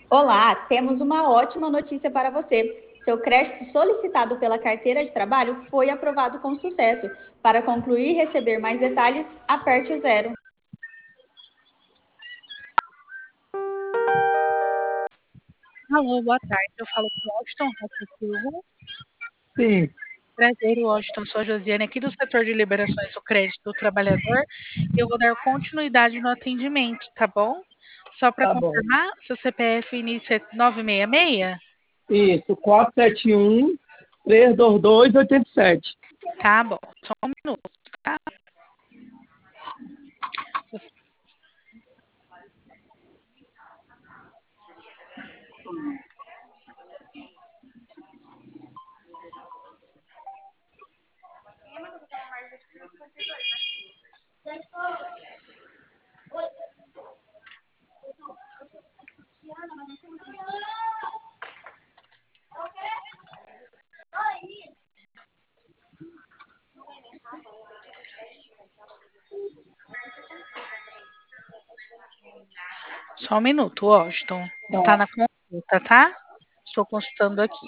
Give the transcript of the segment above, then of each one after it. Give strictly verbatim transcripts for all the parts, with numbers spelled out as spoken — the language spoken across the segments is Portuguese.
Olá, temos uma ótima notícia para você. Seu crédito solicitado pela carteira de trabalho foi aprovado com sucesso. Para concluir e receber mais detalhes, aperte o zero. Alô, boa tarde. Eu falo com o Washington Rocha Silva. Sim, Prazer, Washington. Sou a Josiane, aqui do setor de liberações do crédito do trabalhador. E eu vou dar continuidade no atendimento, tá bom? Só para tá bom. confirmar, seu C P F início é nove seis seis? Isso, quatro sete um, três dois dois, oito sete. Tá bom, só um minuto, tá? Só um minuto, Washington. Está Tá, na consulta, tá? Estou consultando aqui.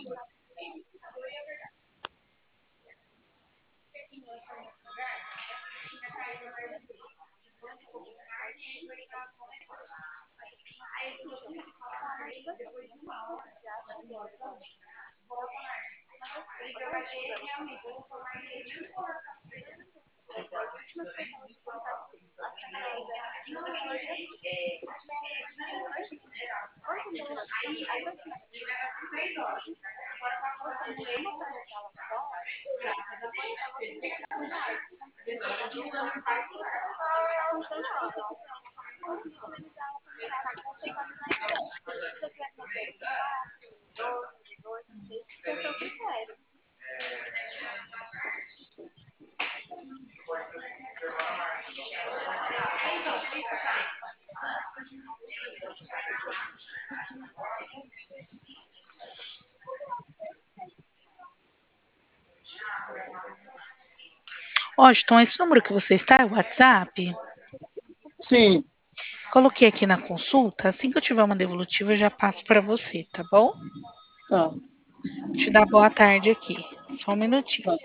Washington, esse número que você está é o WhatsApp? sim, Coloquei aqui na consulta. Assim que eu tiver uma devolutiva, eu já passo para você, tá bom? tá, Vou te dar boa tarde aqui. Só um minutinho. tá.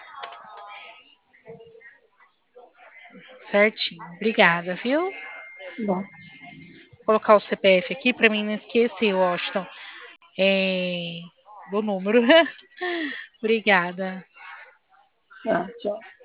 Certinho. Obrigada, viu? Vou Bom, colocar o C P F aqui para mim não esquecer, Washington. É... Do número. Obrigada. tá, tchau.